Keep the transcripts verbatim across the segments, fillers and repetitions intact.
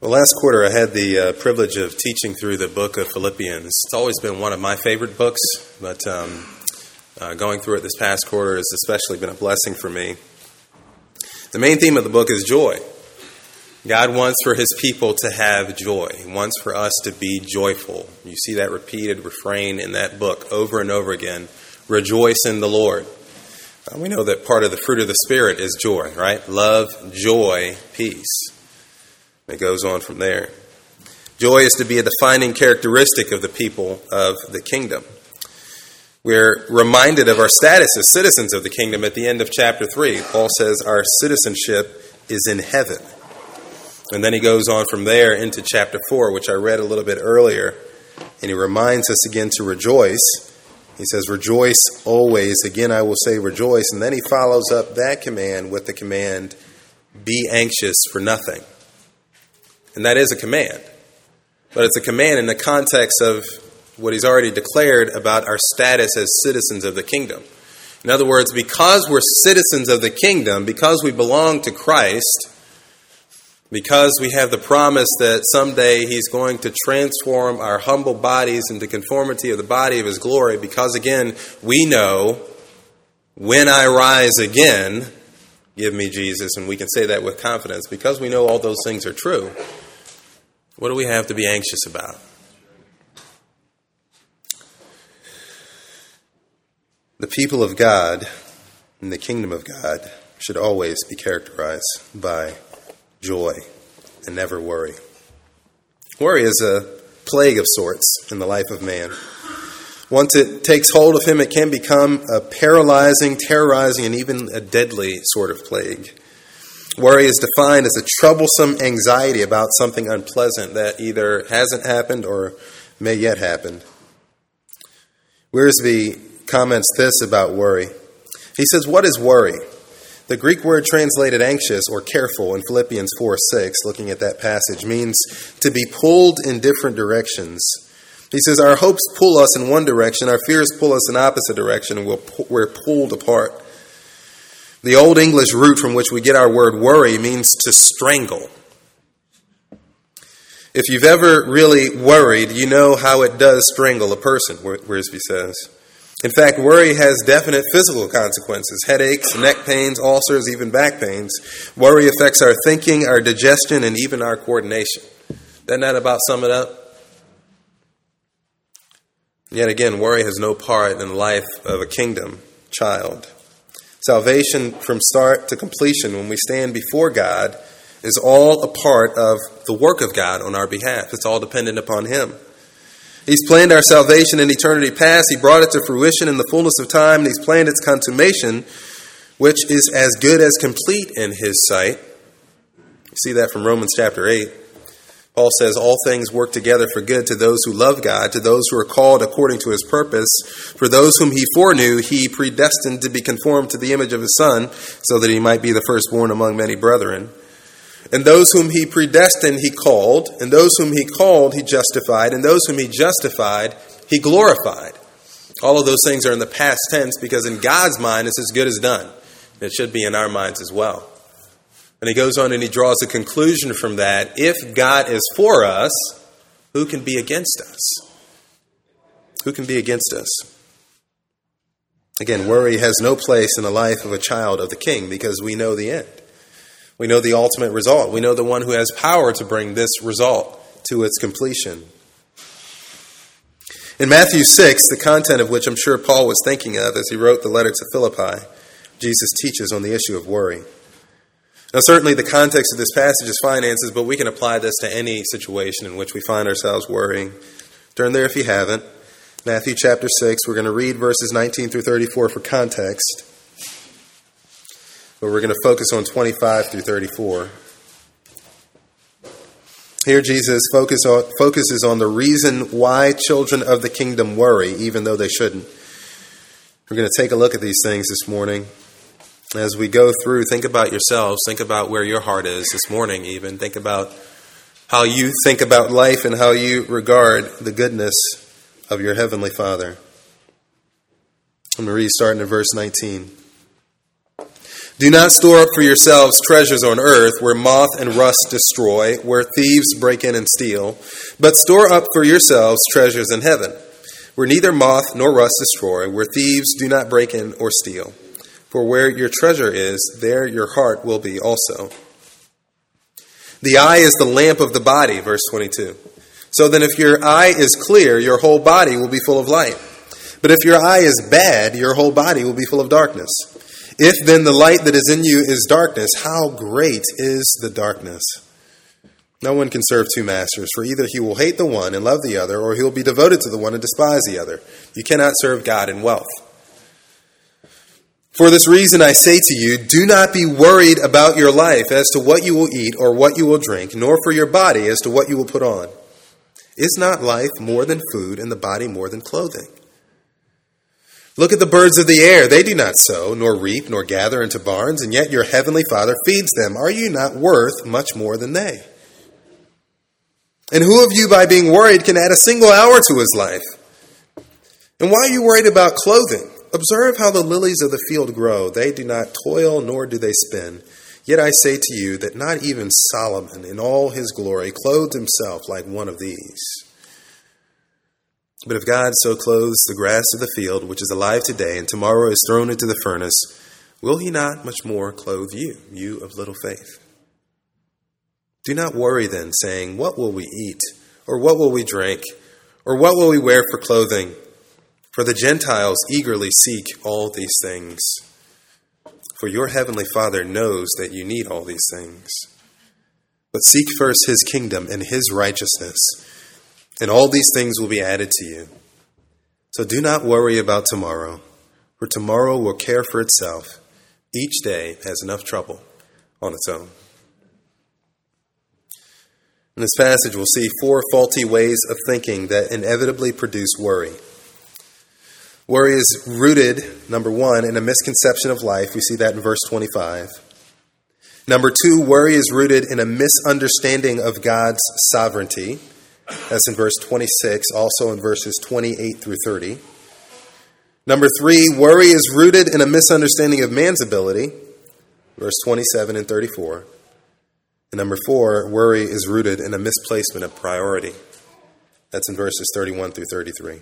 Well, last quarter I had the uh, privilege of teaching through the book of Philippians. It's always been one of my favorite books, but um, uh, going through it this past quarter has especially been a blessing for me. The main theme of the book is joy. God wants for His people to have joy. He wants for us to be joyful. You see that repeated refrain in that book over and over again. Rejoice in the Lord. Uh, we know that part of the fruit of the Spirit is joy, right? Love, joy, peace. It goes on from there. Joy is to be a defining characteristic of the people of the kingdom. We're reminded of our status as citizens of the kingdom at the end of chapter three. Paul says our citizenship is in heaven. And then he goes on from there into chapter four, which I read a little bit earlier. And he reminds us again to rejoice. He says, rejoice always. Again, I will say rejoice. And then he follows up that command with the command, be anxious for nothing. And that is a command. But it's a command in the context of what he's already declared about our status as citizens of the kingdom. In other words, because we're citizens of the kingdom, because we belong to Christ, because we have the promise that someday He's going to transform our humble bodies into conformity of the body of His glory, because again, we know, when I rise again, give me Jesus, and we can say that with confidence. Because we know all those things are true, what do we have to be anxious about? The people of God in the kingdom of God should always be characterized by joy and never worry. Worry is a plague of sorts in the life of man. Once it takes hold of him, it can become a paralyzing, terrorizing, and even a deadly sort of plague. Worry is defined as a troublesome anxiety about something unpleasant that either hasn't happened or may yet happen. Wiersbe comments this about worry. He says, what is worry? The Greek word translated anxious or careful in Philippians four six, looking at that passage, means to be pulled in different directions. He says, our hopes pull us in one direction, our fears pull us in opposite direction, and we're pulled apart. The Old English root from which we get our word worry means to strangle. If you've ever really worried, you know how it does strangle a person, Wiersbe says. In fact, worry has definite physical consequences: headaches, neck pains, ulcers, even back pains. Worry affects our thinking, our digestion, and even our coordination. Doesn't that about sum it up? Yet again, worry has no part in the life of a kingdom child. Salvation from start to completion, when we stand before God, is all a part of the work of God on our behalf. It's all dependent upon Him. He's planned our salvation in eternity past. He brought it to fruition in the fullness of time, and He's planned its consummation, which is as good as complete in His sight. You see that from Romans chapter eight. Paul says, all things work together for good to those who love God, to those who are called according to His purpose. For those whom He foreknew, He predestined to be conformed to the image of His Son, so that He might be the firstborn among many brethren. And those whom He predestined, He called. And those whom He called, He justified. And those whom He justified, He glorified. All of those things are in the past tense, because in God's mind, it's as good as done. It should be in our minds as well. And he goes on and he draws a conclusion from that. If God is for us, who can be against us? Who can be against us? Again, worry has no place in the life of a child of the King, because we know the end. We know the ultimate result. We know the one who has power to bring this result to its completion. In Matthew six, the content of which I'm sure Paul was thinking of as he wrote the letter to Philippi, Jesus teaches on the issue of worry. Now, certainly the context of this passage is finances, but we can apply this to any situation in which we find ourselves worrying. Turn there if you haven't. Matthew chapter six, we're going to read verses nineteen through thirty-four for context. But we're going to focus on twenty-five through thirty-four. Here Jesus focus on, focuses on the reason why children of the kingdom worry, even though they shouldn't. We're going to take a look at these things this morning. As we go through, think about yourselves. Think about where your heart is this morning even. Think about how you think about life and how you regard the goodness of your Heavenly Father. I'm going to read starting at verse nineteen. Do not store up for yourselves treasures on earth where moth and rust destroy, where thieves break in and steal, but store up for yourselves treasures in heaven, where neither moth nor rust destroy, where thieves do not break in or steal. For where your treasure is, there your heart will be also. The eye is the lamp of the body, verse twenty-two. So then if your eye is clear, your whole body will be full of light. But if your eye is bad, your whole body will be full of darkness. If then the light that is in you is darkness, how great is the darkness? No one can serve two masters, for either he will hate the one and love the other, or he will be devoted to the one and despise the other. You cannot serve God and wealth. For this reason I say to you, do not be worried about your life as to what you will eat or what you will drink, nor for your body as to what you will put on. Is not life more than food, and the body more than clothing? Look at the birds of the air. They do not sow, nor reap, nor gather into barns, and yet your heavenly Father feeds them. Are you not worth much more than they? And who of you, by being worried, can add a single hour to his life? And why are you worried about clothing? Observe how the lilies of the field grow. They do not toil, nor do they spin. Yet I say to you that not even Solomon in all his glory clothed himself like one of these. But if God so clothes the grass of the field, which is alive today, and tomorrow is thrown into the furnace, will he not much more clothe you, you of little faith? Do not worry then, saying, what will we eat? Or what will we drink? Or what will we wear for clothing? For the Gentiles eagerly seek all these things. For your heavenly Father knows that you need all these things. But seek first his kingdom and his righteousness, and all these things will be added to you. So do not worry about tomorrow, for tomorrow will care for itself. Each day has enough trouble on its own. In this passage, we'll see four faulty ways of thinking that inevitably produce worry. Worry is rooted, number one, in a misconception of life. We see that in verse twenty-five. Number two, worry is rooted in a misunderstanding of God's sovereignty. That's in verse twenty-six, also in verses twenty-eight through thirty. Number three, worry is rooted in a misunderstanding of man's ability, verse twenty-seven and thirty-four. And number four, worry is rooted in a misplacement of priority. That's in verses thirty-one through thirty-three.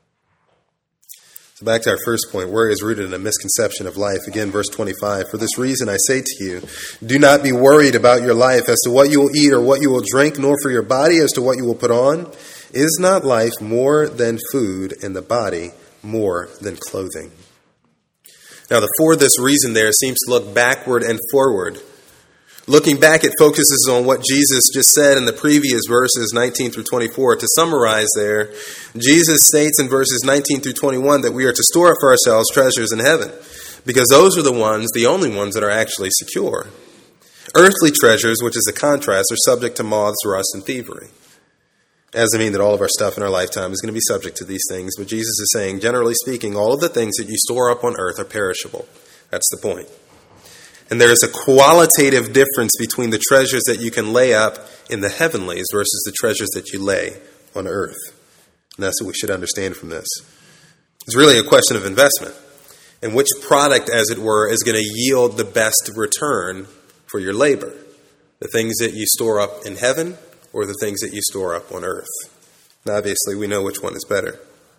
So back to our first point, worry is rooted in a misconception of life. Again, verse twenty-five, for this reason I say to you, do not be worried about your life as to what you will eat or what you will drink, nor for your body as to what you will put on. Is not life more than food, and the body more than clothing? Now, the for this reason there seems to look backward and forward. Looking back, it focuses on what Jesus just said in the previous verses nineteen through twenty-four. To summarize there, Jesus states in verses nineteen through twenty-one that we are to store up for ourselves treasures in heaven, because those are the ones, the only ones that are actually secure. Earthly treasures, which is a contrast, are subject to moths, rust, and thievery. It doesn't mean that all of our stuff in our lifetime is going to be subject to these things, but Jesus is saying, generally speaking, all of the things that you store up on earth are perishable. That's the point. And there is a qualitative difference between the treasures that you can lay up in the heavenlies versus the treasures that you lay on earth. And that's what we should understand from this. It's really a question of investment. And which product, as it were, is going to yield the best return for your labor? The things that you store up in heaven or the things that you store up on earth? And obviously, we know which one is better.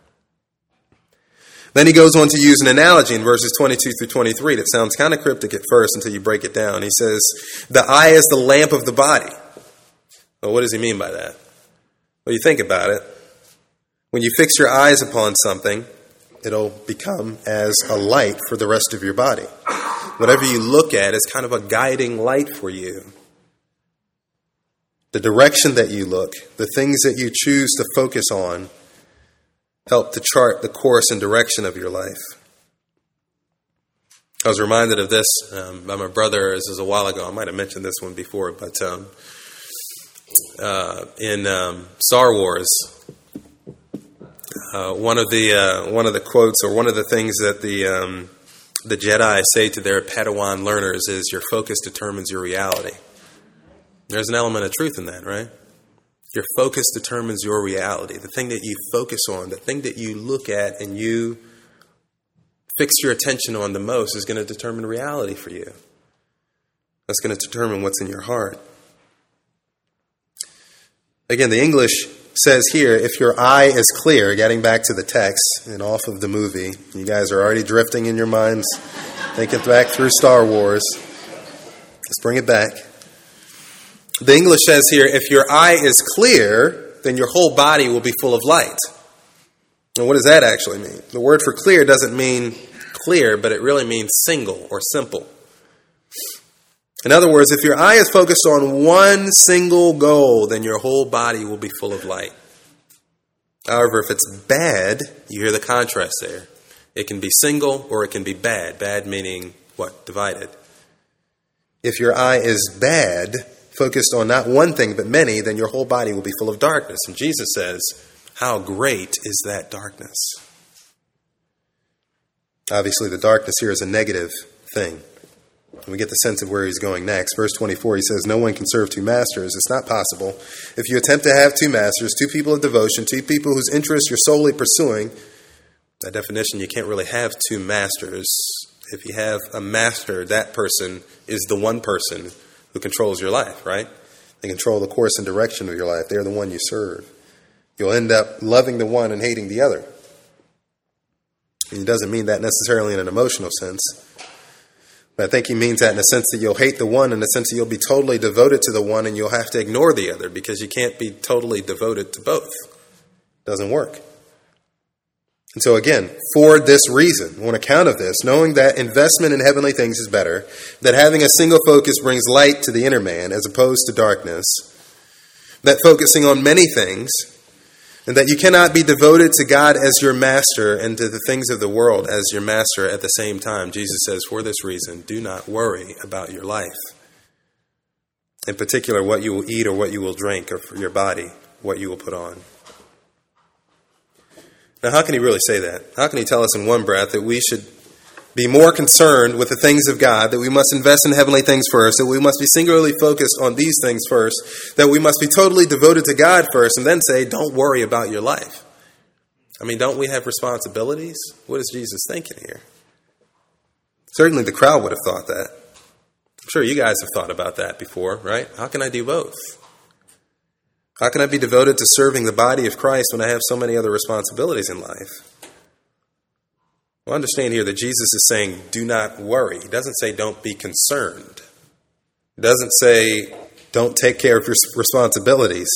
Then he goes on to use an analogy in verses twenty-two through twenty-three that sounds kind of cryptic at first until you break it down. He says, the eye is the lamp of the body. Well, what does he mean by that? Well, you think about it. When you fix your eyes upon something, it'll become as a light for the rest of your body. Whatever you look at is kind of a guiding light for you. The direction that you look, the things that you choose to focus on, help to chart the course and direction of your life. I was reminded of this um, by my brother. This was a while ago. I might have mentioned this one before, but um, uh, in um, Star Wars, uh, one of the uh, one of the quotes or one of the things that the um, the Jedi say to their Padawan learners is, "Your focus determines your reality." There's an element of truth in that, right? Your focus determines your reality. The thing that you focus on, the thing that you look at and you fix your attention on the most is going to determine reality for you. That's going to determine what's in your heart. Again, the English says here, if your eye is clear, getting back to the text and off of the movie, you guys are already drifting in your minds, thinking back through Star Wars. Let's bring it back. The English says here, if your eye is clear, then your whole body will be full of light. And what does that actually mean? The word for clear doesn't mean clear, but it really means single or simple. In other words, if your eye is focused on one single goal, then your whole body will be full of light. However, if it's bad, you hear the contrast there. It can be single or it can be bad. Bad meaning what? Divided. If your eye is bad, focused on not one thing but many, then your whole body will be full of darkness. And Jesus says, how great is that darkness? Obviously, the darkness here is a negative thing. And we get the sense of where he's going next. Verse twenty-four, he says, no one can serve two masters. It's not possible. If you attempt to have two masters, two people of devotion, two people whose interests you're solely pursuing, by definition, you can't really have two masters. If you have a master, that person is the one person who controls your life, right? They control the course and direction of your life. They're the one you serve. You'll end up loving the one and hating the other. And he doesn't mean that necessarily in an emotional sense. But I think he means that in the sense that you'll hate the one, in the sense that you'll be totally devoted to the one and you'll have to ignore the other because you can't be totally devoted to both. It doesn't work. And so again, for this reason, on account of this, knowing that investment in heavenly things is better, that having a single focus brings light to the inner man as opposed to darkness, that focusing on many things, and that you cannot be devoted to God as your master and to the things of the world as your master at the same time. Jesus says, for this reason, do not worry about your life. In particular, what you will eat or what you will drink, or for your body, what you will put on. Now, how can he really say that? How can he tell us in one breath that we should be more concerned with the things of God, that we must invest in heavenly things first, that we must be singularly focused on these things first, that we must be totally devoted to God first, and then say, don't worry about your life? I mean, don't we have responsibilities? What is Jesus thinking here? Certainly the crowd would have thought that. I'm sure you guys have thought about that before, right? How can I do both? How can I be devoted to serving the body of Christ when I have so many other responsibilities in life? Well, understand here that Jesus is saying, do not worry. He doesn't say, don't be concerned. He doesn't say, don't take care of your responsibilities.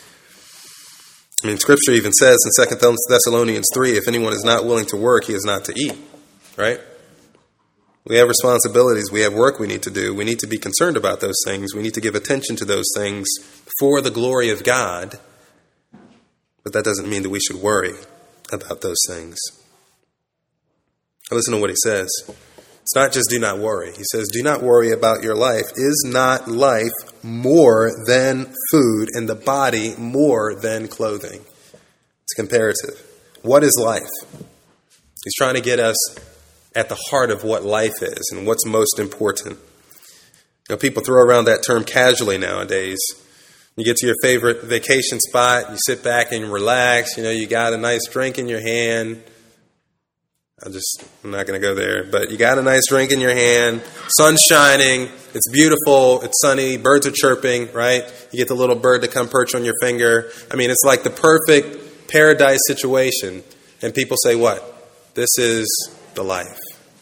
I mean, Scripture even says in Second Thessalonians three, if anyone is not willing to work, he is not to eat. Right? We have responsibilities. We have work we need to do. We need to be concerned about those things. We need to give attention to those things for the glory of God. But that doesn't mean that we should worry about those things. Listen to what he says. It's not just do not worry. He says, do not worry about your life. Is not life more than food and the body more than clothing? It's comparative. What is life? He's trying to get us at the heart of what life is and what's most important. You know, people throw around that term casually nowadays. You get to your favorite vacation spot, you sit back and relax, you know, you got a nice drink in your hand. I just, I'm not going to go there, but you got a nice drink in your hand, sun's shining, it's beautiful, it's sunny, birds are chirping, right? You get the little bird to come perch on your finger. I mean, it's like the perfect paradise situation. And people say, what? This is the life.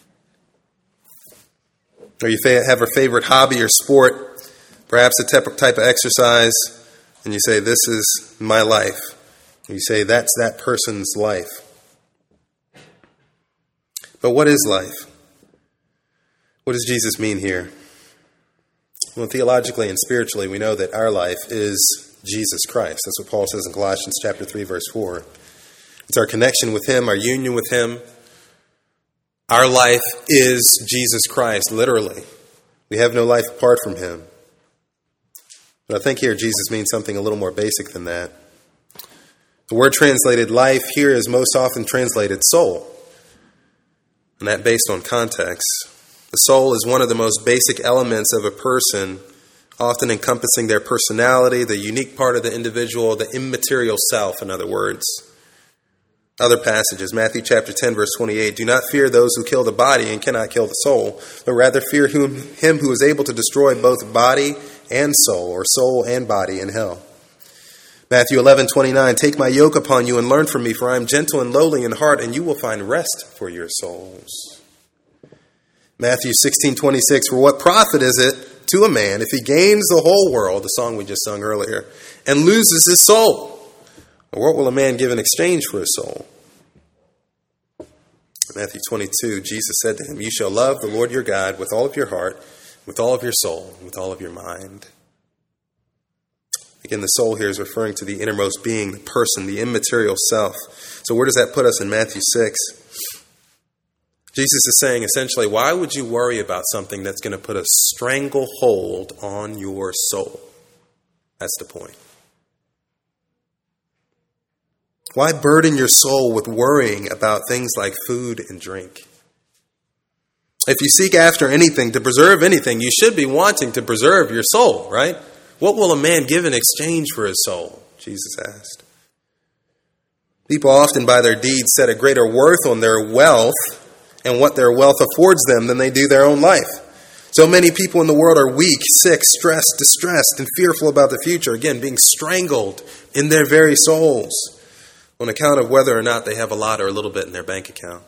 Or you have a favorite hobby or sport, perhaps a type of exercise, and you say, this is my life. And you say, that's that person's life. But what is life? What does Jesus mean here? Well, theologically and spiritually, we know that our life is Jesus Christ. That's what Paul says in Colossians chapter three, verse four. It's our connection with Him, our union with Him. Our life is Jesus Christ, literally. We have no life apart from Him. But I think here Jesus means something a little more basic than that. The word translated life here is most often translated soul. And that based on context. The soul is one of the most basic elements of a person, often encompassing their personality, the unique part of the individual, the immaterial self, in other words. other passages. Matthew chapter ten, verse twenty-eight. Do not fear those who kill the body and cannot kill the soul, but rather fear whom, him who is able to destroy both body and soul, or soul and body in hell. Matthew eleven, twenty-nine. Take my yoke upon you and learn from me, for I am gentle and lowly in heart, and you will find rest for your souls. Matthew sixteen, twenty-six. For what profit is it to a man if he gains the whole world, the song we just sung earlier, and loses his soul? Or what will a man give in exchange for his soul? Matthew twenty-two, Jesus said to him, you shall love the Lord your God with all of your heart, with all of your soul, with all of your mind. Again, the soul here is referring to the innermost being, the person, the immaterial self. So where does that put us in Matthew six? Jesus is saying essentially, why would you worry about something that's going to put a stranglehold on your soul? That's the point. Why burden your soul with worrying about things like food and drink? If you seek after anything, to preserve anything, you should be wanting to preserve your soul, right? What will a man give in exchange for his soul? Jesus asked. People often by their deeds set a greater worth on their wealth and what their wealth affords them than they do their own life. So many people in the world are weak, sick, stressed, distressed, and fearful about the future. Again, being strangled in their very souls on account of whether or not they have a lot or a little bit in their bank account.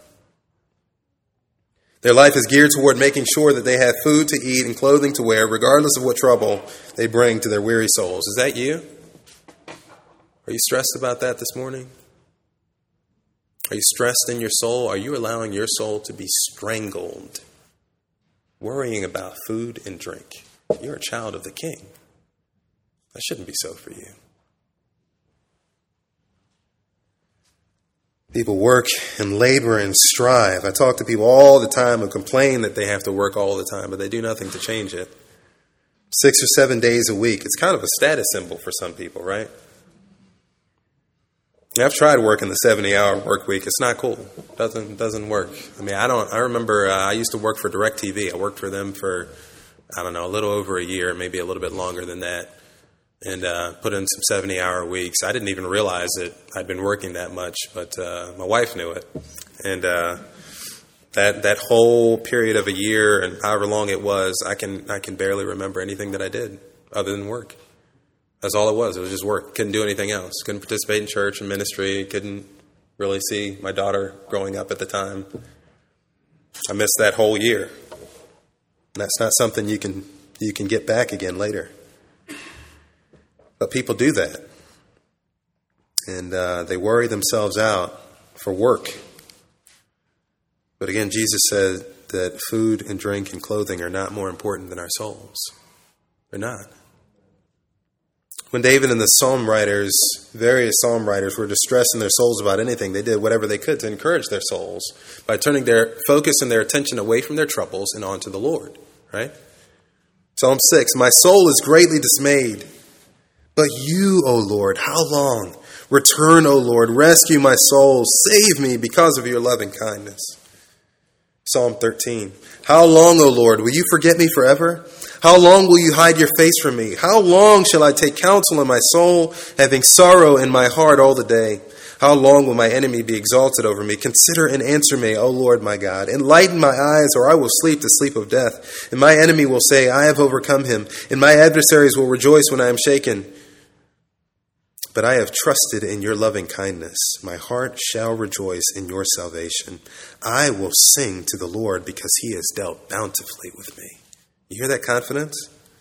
Their life is geared toward making sure that they have food to eat and clothing to wear, regardless of what trouble they bring to their weary souls. Is that you? Are you stressed about that this morning? Are you stressed in your soul? Are you allowing your soul to be strangled, worrying about food and drink? You're a child of the King. That shouldn't be so for you. People work and labor and strive. I talk to people all the time who complain that they have to work all the time, but they do nothing to change it. Six or seven days a week. It's kind of a status symbol for some people, right? I've tried working the seventy-hour work week. It's not cool. It doesn't doesn't work. I mean, I don't. I remember uh, I used to work for DirecTV. I worked for them for I don't know a little over a year, maybe a little bit longer than that. And uh, put in some seventy-hour weeks. I didn't even realize that I'd been working that much, but uh, my wife knew it. And uh, that that whole period of a year, and however long it was, I can I can barely remember anything that I did other than work. That's all it was. It was just work. Couldn't do anything else. Couldn't participate in church and ministry. Couldn't really see my daughter growing up at the time. I missed that whole year. And that's not something you can you can get back again later. But people do that. And uh, they worry themselves out for work. But again, Jesus said that food and drink and clothing are not more important than our souls. They're not. When David and the psalm writers, various psalm writers, were distressed in their souls about anything, they did whatever they could to encourage their souls by turning their focus and their attention away from their troubles and onto the Lord. Right? Psalm six, my soul is greatly dismayed. But you, O Lord, how long? Return, O Lord, rescue my soul, save me because of your loving kindness. Psalm thirteen, how long, O Lord, will you forget me forever? How long will you hide your face from me? How long shall I take counsel in my soul, having sorrow in my heart all the day? How long will my enemy be exalted over me? Consider and answer me, O Lord my God. Enlighten my eyes, or I will sleep the sleep of death. And my enemy will say, I have overcome him, and my adversaries will rejoice when I am shaken. But I have trusted in your loving kindness. My heart shall rejoice in your salvation. I will sing to the Lord because he has dealt bountifully with me. You hear that confidence?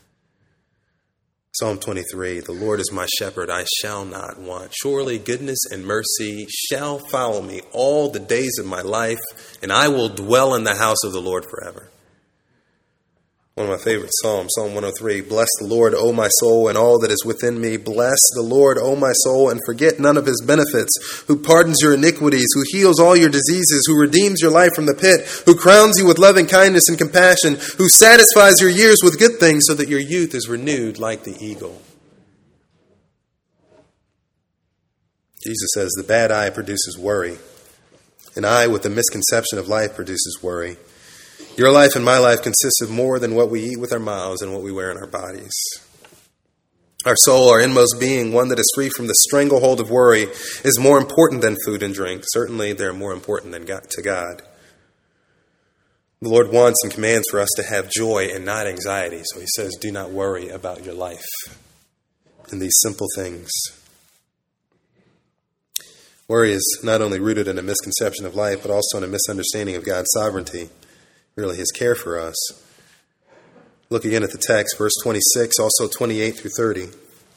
Psalm twenty-three, the Lord is my shepherd, I shall not want. Surely goodness and mercy shall follow me all the days of my life, and I will dwell in the house of the Lord forever. One of my favorite Psalms, Psalm one oh three. Bless the Lord, O my soul, and all that is within me. Bless the Lord, O my soul, and forget none of his benefits, who pardons your iniquities, who heals all your diseases, who redeems your life from the pit, who crowns you with loving kindness and compassion, who satisfies your years with good things so that your youth is renewed like the eagle. Jesus says the bad eye produces worry. An eye with a misconception of life produces worry. Your life and my life consists of more than what we eat with our mouths and what we wear in our bodies. Our soul, our inmost being, one that is free from the stranglehold of worry, is more important than food and drink. Certainly, they're more important than God, to God. The Lord wants and commands for us to have joy and not anxiety. So he says, do not worry about your life in these simple things. Worry is not only rooted in a misconception of life, but also in a misunderstanding of God's sovereignty, really his care for us. Look again at the text, verse twenty-six, also twenty-eight through thirty.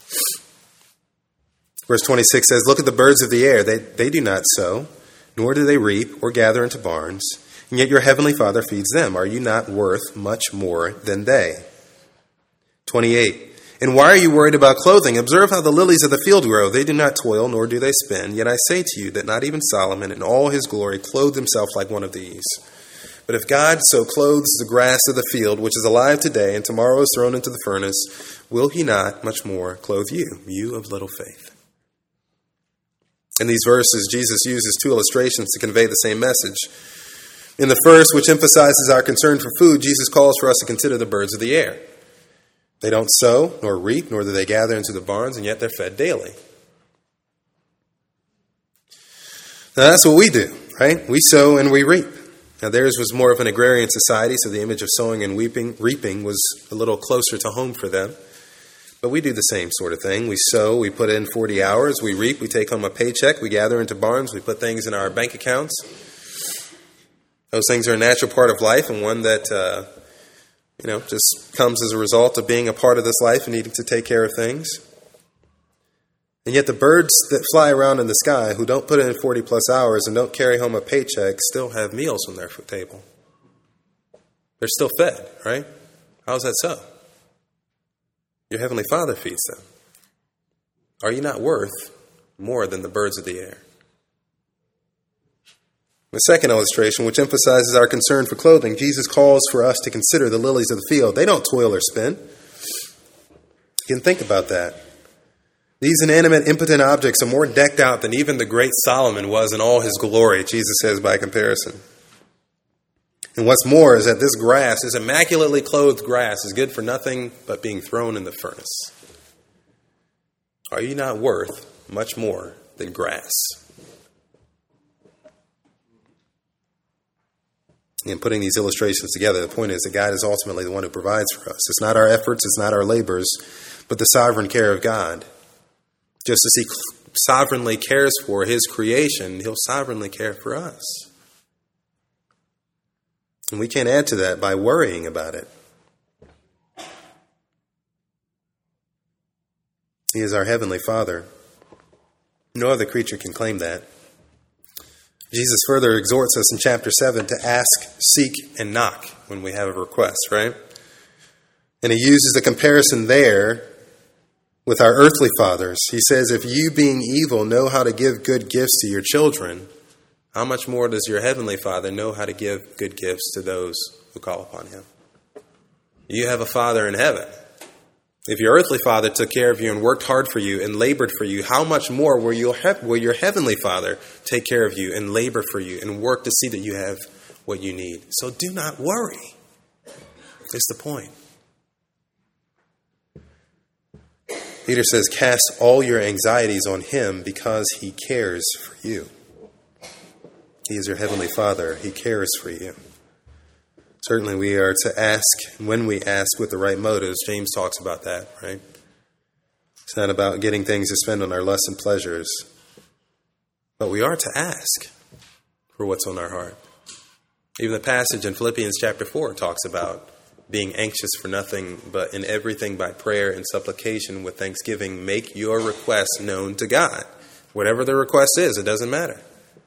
Verse twenty-six says, look at the birds of the air. They, they do not sow, nor do they reap or gather into barns, and yet your heavenly Father feeds them. Are you not worth much more than they? twenty-eight. And why are you worried about clothing? Observe how the lilies of the field grow. They do not toil, nor do they spin. Yet I say to you that not even Solomon in all his glory clothed himself like one of these. But if God so clothes the grass of the field, which is alive today and tomorrow is thrown into the furnace, will he not much more clothe you, you of little faith? In these verses, Jesus uses two illustrations to convey the same message. In the first, which emphasizes our concern for food, Jesus calls for us to consider the birds of the air. They don't sow, nor reap, nor do they gather into the barns, and yet they're fed daily. Now that's what we do, right? We sow and we reap. Now theirs was more of an agrarian society, so the image of sowing and weeping, reaping was a little closer to home for them. But we do the same sort of thing. We sow, we put in forty hours, we reap, we take home a paycheck, we gather into barns, we put things in our bank accounts. Those things are a natural part of life, and one that uh, you know just comes as a result of being a part of this life and needing to take care of things. And yet the birds that fly around in the sky, who don't put in forty plus hours and don't carry home a paycheck, still have meals on their table. They're still fed, right? How's that so? Your heavenly Father feeds them. Are you not worth more than the birds of the air? The second illustration, which emphasizes our concern for clothing, Jesus calls for us to consider the lilies of the field. They don't toil or spin. You can think about that. These inanimate, impotent objects are more decked out than even the great Solomon was in all his glory, Jesus says by comparison. And what's more is that this grass, this immaculately clothed grass, is good for nothing but being thrown in the furnace. Are you not worth much more than grass? In putting these illustrations together, the point is that God is ultimately the one who provides for us. It's not our efforts, it's not our labors, but the sovereign care of God. Just as he sovereignly cares for his creation, he'll sovereignly care for us. And we can't add to that by worrying about it. He is our heavenly Father. No other creature can claim that. Jesus further exhorts us in chapter seven to ask, seek, and knock when we have a request, right? And he uses the comparison there with our earthly fathers. He says, if you being evil know how to give good gifts to your children, how much more does your heavenly Father know how to give good gifts to those who call upon him? You have a Father in heaven. If your earthly father took care of you and worked hard for you and labored for you, how much more will your, will your heavenly Father take care of you and labor for you and work to see that you have what you need? So do not worry. That's the point. Peter says, cast all your anxieties on him because he cares for you. He is your heavenly Father. He cares for you. Certainly we are to ask, when we ask with the right motives. James talks about that, right? It's not about getting things to spend on our lusts and pleasures. But we are to ask for what's on our heart. Even the passage in Philippians chapter four talks about being anxious for nothing, but in everything by prayer and supplication with thanksgiving, make your requests known to God. Whatever the request is, it doesn't matter.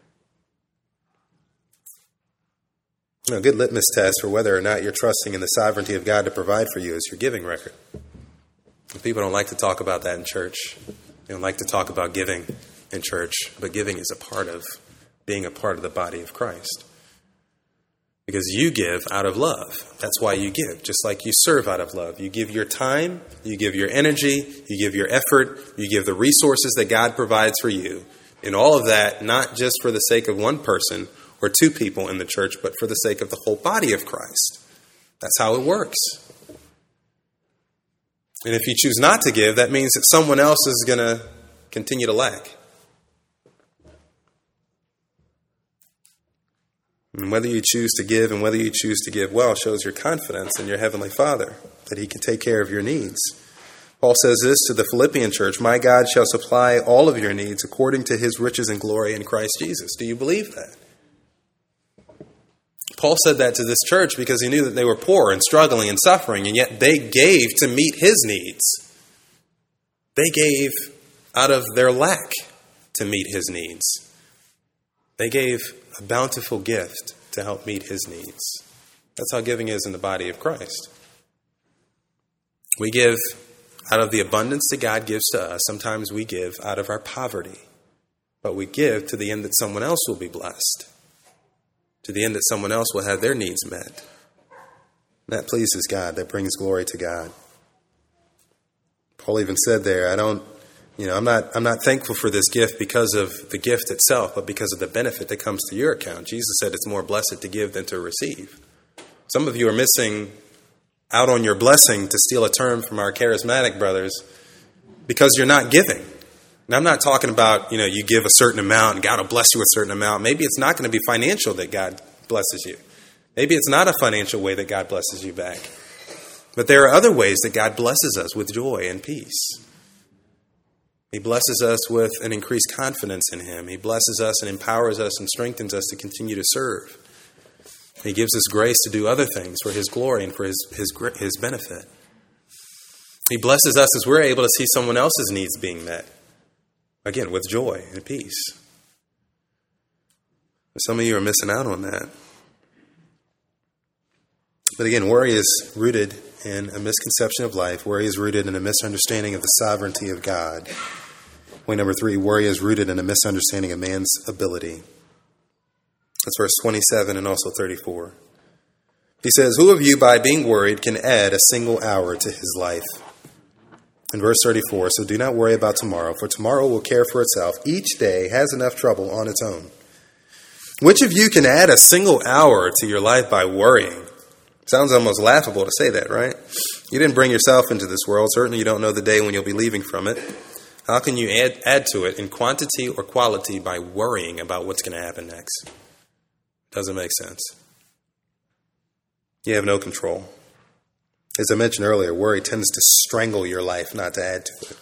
A good litmus test for whether or not you're trusting in the sovereignty of God to provide for you is your giving record. People don't like to talk about that in church. They don't like to talk about giving in church, but giving is a part of being a part of the body of Christ. Because you give out of love. That's why you give, just like you serve out of love. You give your time, you give your energy, you give your effort, you give the resources that God provides for you. And all of that, not just for the sake of one person or two people in the church, but for the sake of the whole body of Christ. That's how it works. And if you choose not to give, that means that someone else is going to continue to lack. And whether you choose to give and whether you choose to give well shows your confidence in your Heavenly Father, that He can take care of your needs. Paul says this to the Philippian church, "My God shall supply all of your needs according to His riches and glory in Christ Jesus." Do you believe that? Paul said that to this church because he knew that they were poor and struggling and suffering, and yet they gave to meet his needs. They gave out of their lack to meet his needs. They gave a bountiful gift to help meet his needs. That's how giving is in the body of Christ. We give out of the abundance that God gives to us. Sometimes we give out of our poverty, but we give to the end that someone else will be blessed, to the end that someone else will have their needs met. That pleases God. That brings glory to God. Paul even said there, I don't, you know, I'm not, I'm not thankful for this gift because of the gift itself, but because of the benefit that comes to your account. Jesus said it's more blessed to give than to receive. Some of you are missing out on your blessing, to steal a term from our charismatic brothers, because you're not giving. And I'm not talking about, you know, you give a certain amount and God will bless you with a certain amount. Maybe it's not going to be financial that God blesses you. Maybe it's not a financial way that God blesses you back. But there are other ways that God blesses us with joy and peace. He blesses us with an increased confidence in Him. He blesses us and empowers us and strengthens us to continue to serve. He gives us grace to do other things for His glory and for His, His, His benefit. He blesses us as we're able to see someone else's needs being met. Again, with joy and peace. Some of you are missing out on that. But again, worry is rooted in a misconception of life. Worry is rooted in a misunderstanding of the sovereignty of God. Point number three, worry is rooted in a misunderstanding of man's ability. That's verse twenty-seven and also thirty-four. He says, "Who of you by being worried can add a single hour to his life?" In verse thirty-four, "So do not worry about tomorrow, for tomorrow will care for itself. Each day has enough trouble on its own." Which of you can add a single hour to your life by worrying? Sounds almost laughable to say that, right? You didn't bring yourself into this world. Certainly you don't know the day when you'll be leaving from it. How can you add, add to it in quantity or quality by worrying about what's going to happen next? Doesn't make sense. You have no control. As I mentioned earlier, worry tends to strangle your life, not to add to it.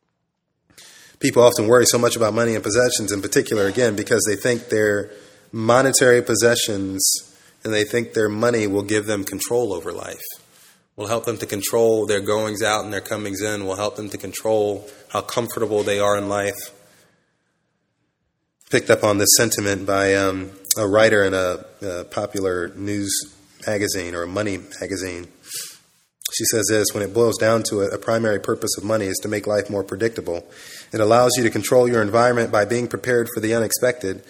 People often worry so much about money and possessions in particular, again, because they think their monetary possessions and they think their money will give them control over life, will help them to control their goings out and their comings in, will help them to control how comfortable they are in life. Picked up on this sentiment by um, a writer in a, a popular news magazine or a money magazine. She says this, "When it boils down to it, a primary purpose of money is to make life more predictable. It allows you to control your environment by being prepared for the unexpected."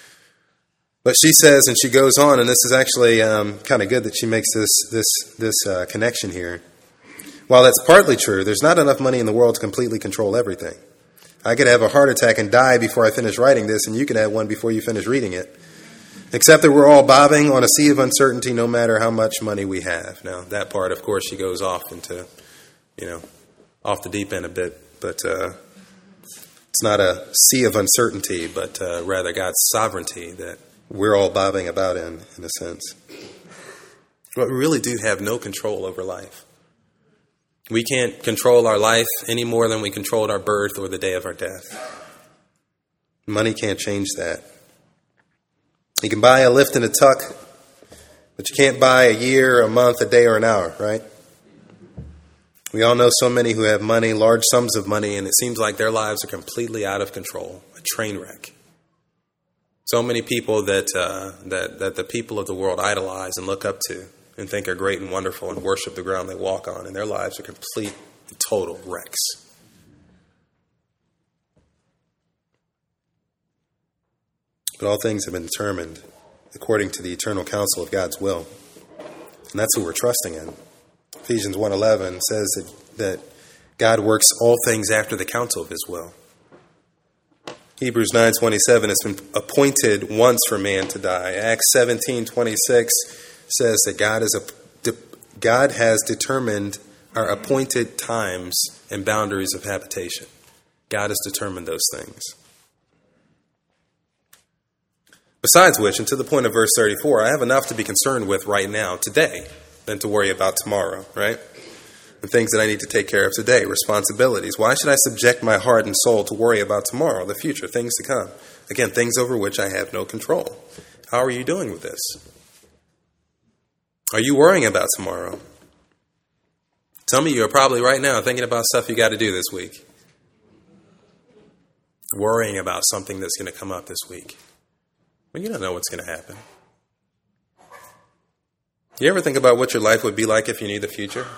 But she says, and she goes on, and this is actually um, kind of good that she makes this this this uh, connection here. While that's partly true, there's not enough money in the world to completely control everything. I could have a heart attack and die before I finish writing this, and you could have one before you finish reading it. Except that we're all bobbing on a sea of uncertainty no matter how much money we have. Now, that part, of course, she goes off into, you know, off the deep end a bit. But uh, it's not a sea of uncertainty, but uh, rather God's sovereignty that we're all bobbing about in, in a sense. But we really do have no control over life. We can't control our life any more than we controlled our birth or the day of our death. Money can't change that. You can buy a lift and a tuck, but you can't buy a year, a month, a day, or an hour, right? We all know so many who have money, large sums of money, and it seems like their lives are completely out of control, a train wreck. So many people that uh, that that the people of the world idolize and look up to and think are great and wonderful and worship the ground they walk on, and their lives are complete and total wrecks. But all things have been determined according to the eternal counsel of God's will. And that's who we're trusting in. Ephesians one eleven says that, that God works all things after the counsel of His will. Hebrews nine twenty-seven, it's been appointed once for man to die. Acts seventeen twenty-six says that God is a, God has determined our appointed times and boundaries of habitation. God has determined those things. Besides which, and to the point of verse thirty-four, I have enough to be concerned with right now, today, than to worry about tomorrow, right? The things that I need to take care of today, responsibilities. Why should I subject my heart and soul to worry about tomorrow, the future, things to come? Again, things over which I have no control. How are you doing with this? Are you worrying about tomorrow? Some of you are probably right now thinking about stuff you got to do this week. Worrying about something that's going to come up this week. Well, you don't know what's going to happen. You ever think about what your life would be like if you knew the future?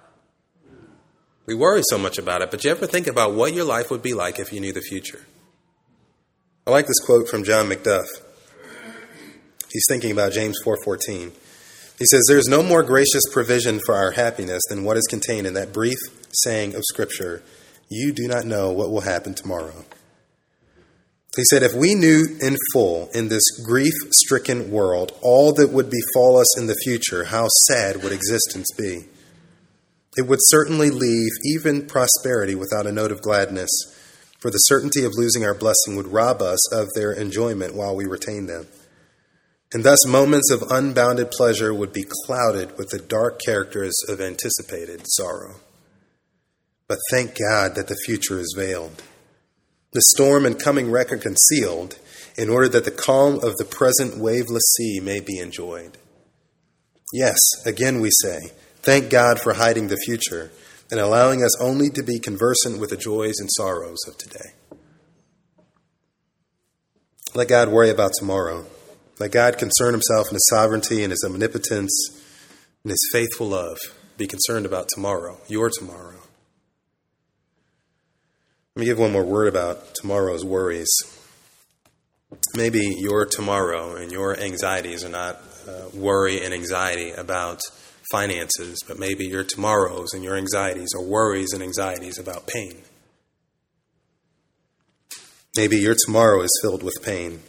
We worry so much about it, but you ever think about what your life would be like if you knew the future? I like this quote from John McDuff. He's thinking about James four fourteen. He says, "There is no more gracious provision for our happiness than what is contained in that brief saying of Scripture, 'You do not know what will happen tomorrow.'" He said, if we knew in full in this grief-stricken world all that would befall us in the future, how sad would existence be? It would certainly leave even prosperity without a note of gladness, for the certainty of losing our blessing would rob us of their enjoyment while we retain them. And thus moments of unbounded pleasure would be clouded with the dark characters of anticipated sorrow. But thank God that the future is veiled, the storm and coming wreck are concealed, in order that the calm of the present waveless sea may be enjoyed. Yes, again we say, thank God for hiding the future and allowing us only to be conversant with the joys and sorrows of today. Let God worry about tomorrow. Let God concern himself in his sovereignty and his omnipotence and his faithful love. Be concerned about tomorrow, your tomorrow. Let me give one more word about tomorrow's worries. Maybe your tomorrow and your anxieties are not uh, worry and anxiety about finances, but maybe your tomorrows and your anxieties are worries and anxieties about pain. Maybe your tomorrow is filled with pain.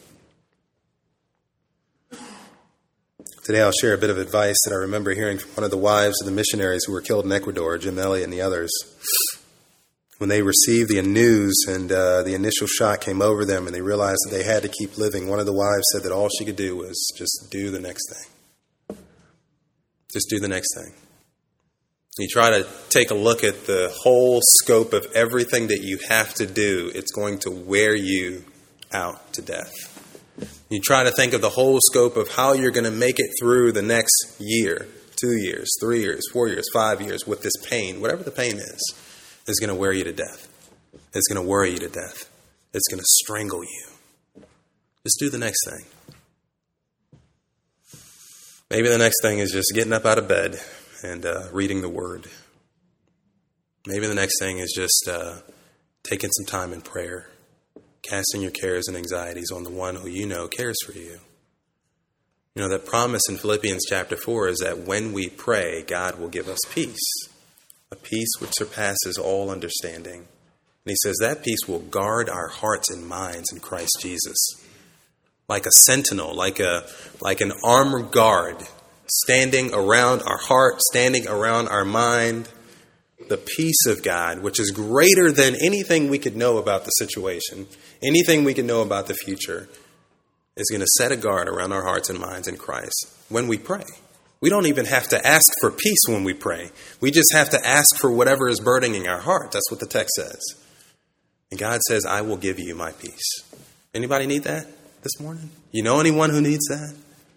Today I'll share a bit of advice that I remember hearing from one of the wives of the missionaries who were killed in Ecuador, Jim Elliott and the others. When they received the news and uh, the initial shock came over them and they realized that they had to keep living, one of the wives said that all she could do was just do the next thing. Just do the next thing. You try to take a look at the whole scope of everything that you have to do, it's going to wear you out to death. You try to think of the whole scope of how you're going to make it through the next year, two years, three years, four years, five years with this pain, whatever the pain is. It's going to wear you to death. It's going to worry you to death. It's going to strangle you. Just do the next thing. Maybe the next thing is just getting up out of bed and uh, reading the Word. Maybe the next thing is just uh, taking some time in prayer, casting your cares and anxieties on the one who you know cares for you. You know, that promise in Philippians chapter four is that when we pray, God will give us peace. A peace which surpasses all understanding. And he says that peace will guard our hearts and minds in Christ Jesus. Like a sentinel, like a like an armored guard, standing around our heart, standing around our mind. The peace of God, which is greater than anything we could know about the situation, anything we could know about the future, is going to set a guard around our hearts and minds in Christ when we pray. We don't even have to ask for peace when we pray. We just have to ask for whatever is burdening our heart. That's what the text says. And God says, I will give you my peace. Anybody need that this morning? You know anyone who needs that?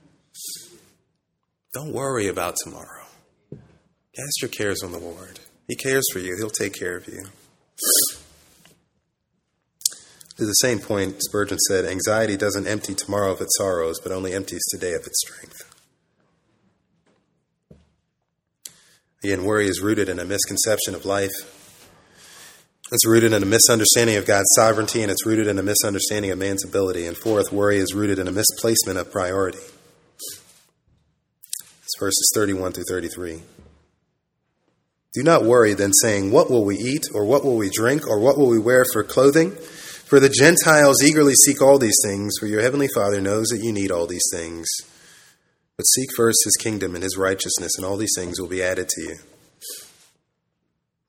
Don't worry about tomorrow. Cast your cares on the Lord. He cares for you. He'll take care of you. To the same point, Spurgeon said, anxiety doesn't empty tomorrow of its sorrows, but only empties today of its strength. Again, worry is rooted in a misconception of life. It's rooted in a misunderstanding of God's sovereignty, and it's rooted in a misunderstanding of man's ability. And fourth, worry is rooted in a misplacement of priority. It's verses thirty-one through thirty-three. Do not worry then, saying, what will we eat, or what will we drink, or what will we wear for clothing? For the Gentiles eagerly seek all these things, for your heavenly Father knows that you need all these things. But seek first his kingdom and his righteousness, and all these things will be added to you.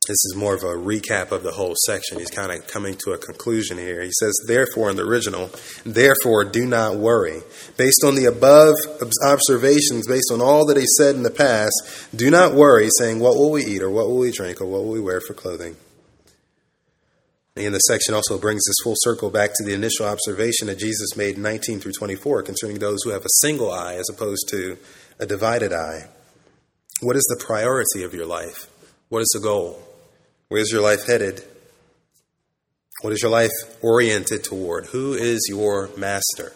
This is more of a recap of the whole section. He's kind of coming to a conclusion here. He says, therefore, in the original, therefore do not worry. Based on the above observations, based on all that he said in the past, do not worry, saying, what will we eat, or what will we drink, or what will we wear for clothing? And the section also brings this full circle back to the initial observation that Jesus made in nineteen through twenty-four concerning those who have a single eye as opposed to a divided eye. What is the priority of your life? What is the goal? Where's your life headed? What is your life oriented toward? Who is your master?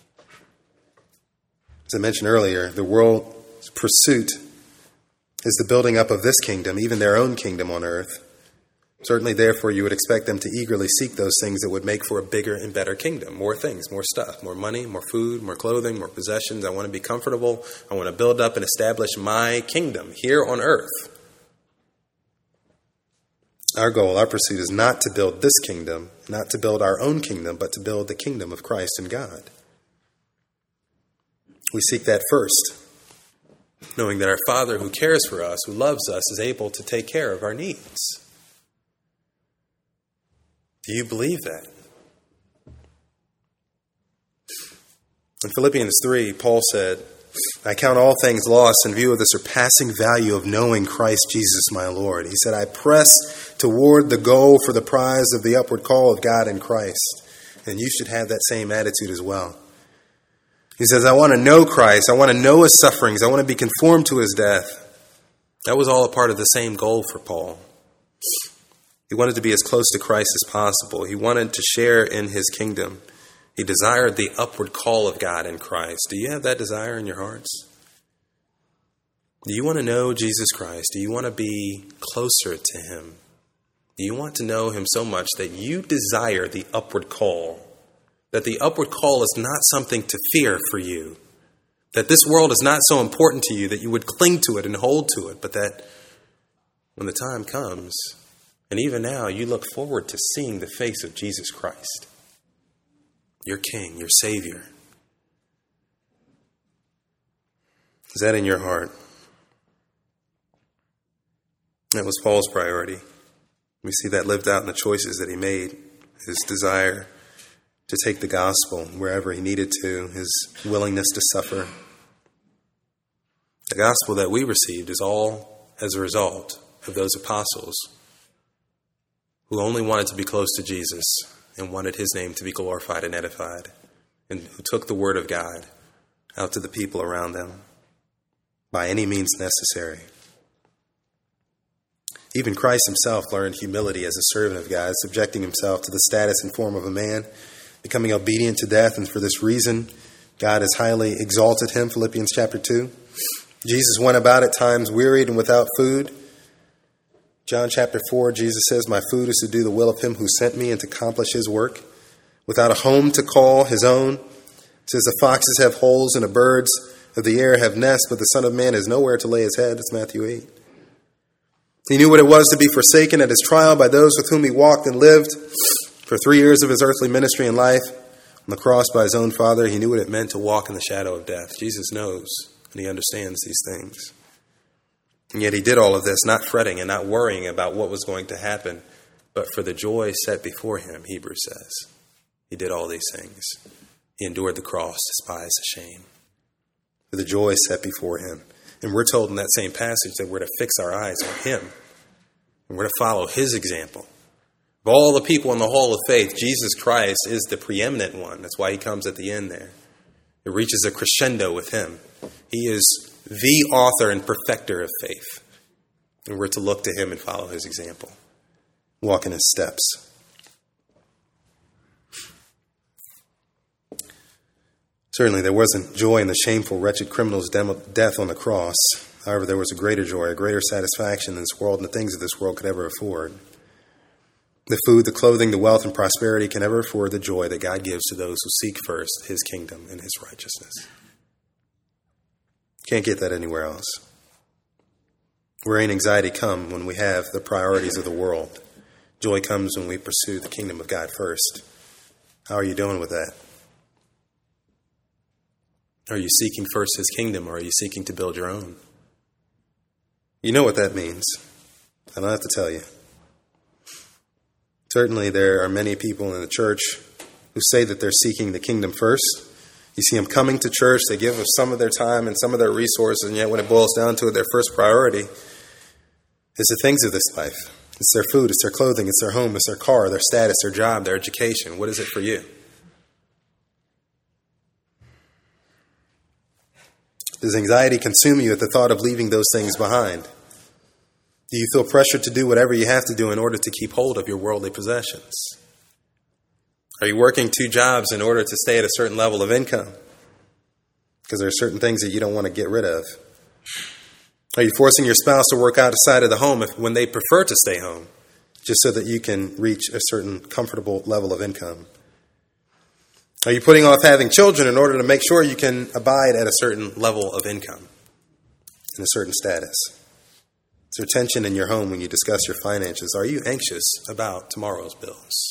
As I mentioned earlier, the world's pursuit is the building up of this kingdom, even their own kingdom on earth. Certainly, therefore, you would expect them to eagerly seek those things that would make for a bigger and better kingdom. More things, more stuff, more money, more food, more clothing, more possessions. I want to be comfortable. I want to build up and establish my kingdom here on earth. Our goal, our pursuit is not to build this kingdom, not to build our own kingdom, but to build the kingdom of Christ and God. We seek that first, knowing that our Father who cares for us, who loves us, is able to take care of our needs. Do you believe that? In Philippians three, Paul said, I count all things lost in view of the surpassing value of knowing Christ Jesus my Lord. He said, I press toward the goal for the prize of the upward call of God in Christ. And you should have that same attitude as well. He says, I want to know Christ. I want to know his sufferings. I want to be conformed to his death. That was all a part of the same goal for Paul. He wanted to be as close to Christ as possible. He wanted to share in his kingdom. He desired the upward call of God in Christ. Do you have that desire in your hearts? Do you want to know Jesus Christ? Do you want to be closer to him? Do you want to know him so much that you desire the upward call? That the upward call is not something to fear for you. That this world is not so important to you that you would cling to it and hold to it, but that when the time comes, and even now, you look forward to seeing the face of Jesus Christ, your King, your Savior. Is that in your heart? That was Paul's priority. We see that lived out in the choices that he made, his desire to take the gospel wherever he needed to, his willingness to suffer. The gospel that we received is all as a result of those apostles who only wanted to be close to Jesus and wanted his name to be glorified and edified, and who took the word of God out to the people around them by any means necessary. Even Christ himself learned humility as a servant of God, subjecting himself to the status and form of a man, becoming obedient to death, and for this reason, God has highly exalted him, Philippians chapter two. Jesus went about at times wearied and without food. John chapter four, Jesus says, my food is to do the will of him who sent me and to accomplish his work. Without a home to call his own. It says the foxes have holes and the birds of the air have nests, but the Son of Man has nowhere to lay his head. That's Matthew eight. He knew what it was to be forsaken at his trial by those with whom he walked and lived. For three years of his earthly ministry and life, on the cross by his own Father, he knew what it meant to walk in the shadow of death. Jesus knows, and he understands these things. And yet he did all of this, not fretting and not worrying about what was going to happen, but for the joy set before him, Hebrews says. He did all these things. He endured the cross, despised the shame, for the joy set before him. And we're told in that same passage that we're to fix our eyes on him. And we're to follow his example. Of all the people in the hall of faith, Jesus Christ is the preeminent one. That's why he comes at the end there. It reaches a crescendo with him. He is the author and perfecter of faith. And we're to look to him and follow his example. Walk in his steps. Certainly there wasn't joy in the shameful, wretched criminal's death on the cross. However, there was a greater joy, a greater satisfaction in this world and the things of this world could ever afford. The food, the clothing, the wealth, and prosperity can never afford the joy that God gives to those who seek first his kingdom and his righteousness. Can't get that anywhere else. Worry and anxiety come when we have the priorities of the world. Joy comes when we pursue the kingdom of God first. How are you doing with that? Are you seeking first his kingdom, or are you seeking to build your own? You know what that means. I don't have to tell you. Certainly there are many people in the church who say that they're seeking the kingdom first. You see them coming to church, they give us some of their time and some of their resources, and yet when it boils down to it, their first priority is the things of this life. It's their food, it's their clothing, it's their home, it's their car, their status, their job, their education. What is it for you? Does anxiety consume you at the thought of leaving those things behind? Do you feel pressured to do whatever you have to do in order to keep hold of your worldly possessions? Are you working two jobs in order to stay at a certain level of income? Because there are certain things that you don't want to get rid of. Are you forcing your spouse to work outside of the home if, when they prefer to stay home, just so that you can reach a certain comfortable level of income? Are you putting off having children in order to make sure you can abide at a certain level of income and a certain status? Is there tension in your home when you discuss your finances? Are you anxious about tomorrow's bills?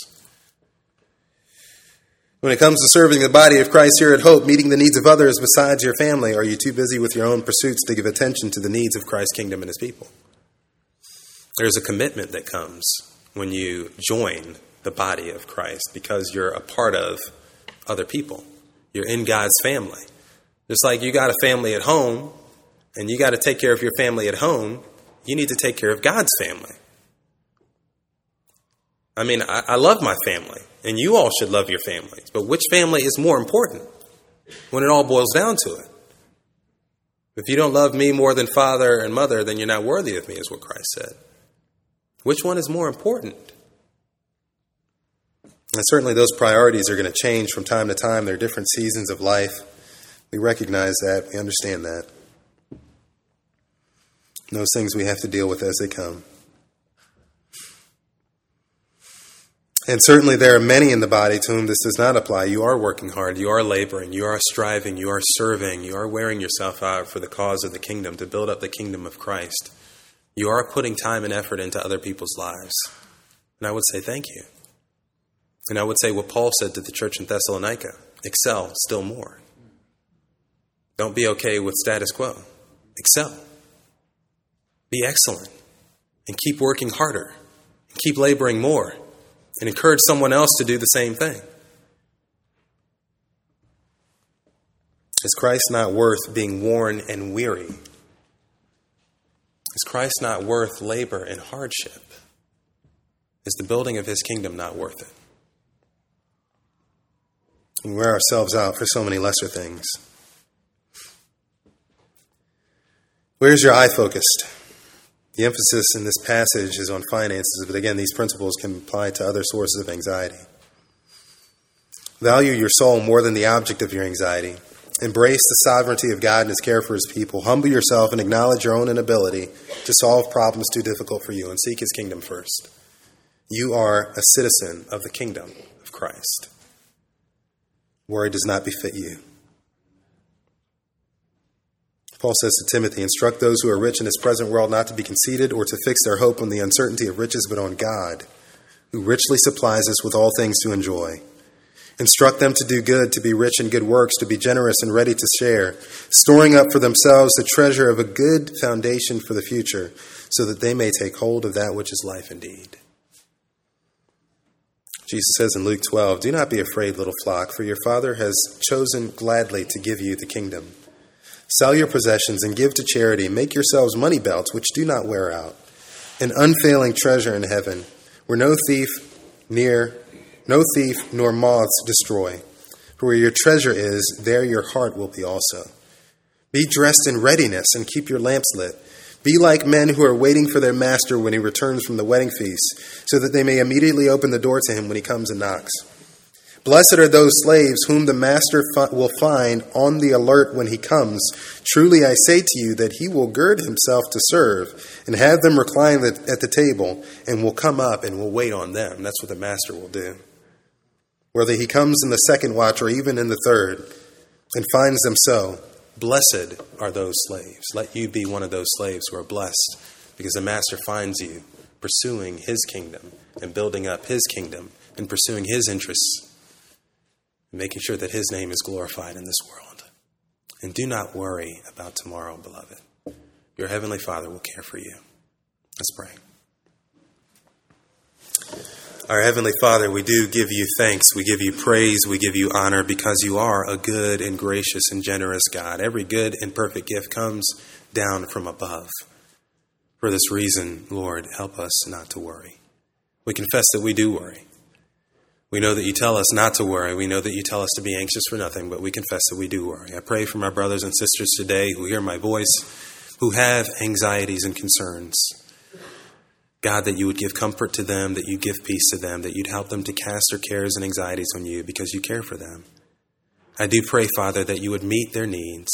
When it comes to serving the body of Christ here at Hope, meeting the needs of others besides your family, are you too busy with your own pursuits to give attention to the needs of Christ's kingdom and his people? There's a commitment that comes when you join the body of Christ because you're a part of other people. You're in God's family. Just like you got a family at home and you got to take care of your family at home, you need to take care of God's family. I mean, I, I love my family, and you all should love your families. But which family is more important when it all boils down to it? If you don't love me more than father and mother, then you're not worthy of me, is what Christ said. Which one is more important? And certainly those priorities are going to change from time to time. There are different seasons of life. We recognize that. We understand that. And those things we have to deal with as they come. And certainly there are many in the body to whom this does not apply. You are working hard. You are laboring. You are striving. You are serving. You are wearing yourself out for the cause of the kingdom, to build up the kingdom of Christ. You are putting time and effort into other people's lives. And I would say thank you. And I would say what Paul said to the church in Thessalonica, excel still more. Don't be okay with status quo. Excel. Be excellent. And keep working harder. And keep laboring more. And encourage someone else to do the same thing. Is Christ not worth being worn and weary? Is Christ not worth labor and hardship? Is the building of his kingdom not worth it? We wear ourselves out for so many lesser things. Where's your eye focused? The emphasis in this passage is on finances, but again, these principles can apply to other sources of anxiety. Value your soul more than the object of your anxiety. Embrace the sovereignty of God and his care for his people. Humble yourself and acknowledge your own inability to solve problems too difficult for you, and seek his kingdom first. You are a citizen of the kingdom of Christ. Worry does not befit you. Paul says to Timothy, instruct those who are rich in this present world not to be conceited or to fix their hope on the uncertainty of riches, but on God, who richly supplies us with all things to enjoy. Instruct them to do good, to be rich in good works, to be generous and ready to share, storing up for themselves the treasure of a good foundation for the future, so that they may take hold of that which is life indeed. Jesus says in Luke twelve, do not be afraid, little flock, for your Father has chosen gladly to give you the kingdom. Sell your possessions and give to charity. Make yourselves money belts which do not wear out, an unfailing treasure in heaven, where no thief near, no thief nor moths destroy. For where your treasure is, there your heart will be also. Be dressed in readiness and keep your lamps lit. Be like men who are waiting for their master when he returns from the wedding feast, so that they may immediately open the door to him when he comes and knocks. Blessed are those slaves whom the master will find on the alert when he comes. Truly I say to you that he will gird himself to serve and have them recline at the table, and will come up and will wait on them. That's what the master will do. Whether he comes in the second watch or even in the third and finds them so, blessed are those slaves. Let you be one of those slaves who are blessed, because the master finds you pursuing his kingdom and building up his kingdom and pursuing his interests, making sure that his name is glorified in this world. And do not worry about tomorrow, beloved. Your heavenly Father will care for you. Let's pray. Our Heavenly Father, we do give you thanks, we give you praise, we give you honor because you are a good and gracious and generous God. Every good and perfect gift comes down from above. For this reason, Lord, help us not to worry. We confess that we do worry. We know that you tell us not to worry. We know that you tell us to be anxious for nothing, but we confess that we do worry. I pray for my brothers and sisters today who hear my voice, who have anxieties and concerns. God, that you would give comfort to them, that you give peace to them, that you'd help them to cast their cares and anxieties on you because you care for them. I do pray, Father, that you would meet their needs,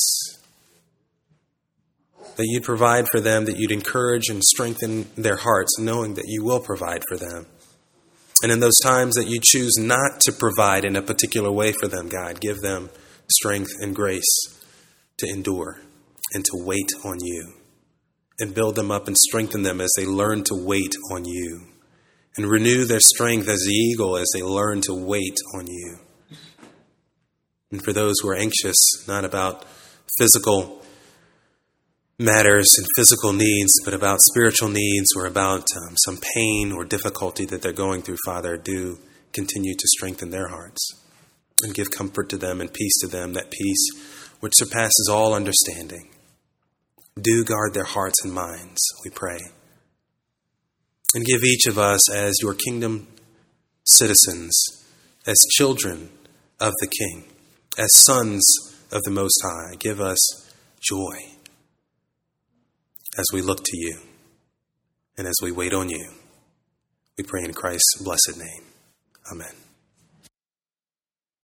that you'd provide for them, that you'd encourage and strengthen their hearts, knowing that you will provide for them. And in those times that you choose not to provide in a particular way for them, God, give them strength and grace to endure and to wait on you. And build them up and strengthen them as they learn to wait on you. And renew their strength as the eagle as they learn to wait on you. And for those who are anxious, not about physical matters and physical needs, but about spiritual needs or about um, some pain or difficulty that they're going through, Father, do continue to strengthen their hearts. And give comfort to them and peace to them, that peace which surpasses all understanding. Do guard their hearts and minds, we pray. And give each of us as your kingdom citizens, as children of the King, as sons of the Most High, give us joy as we look to you and as we wait on you. We pray in Christ's blessed name. Amen.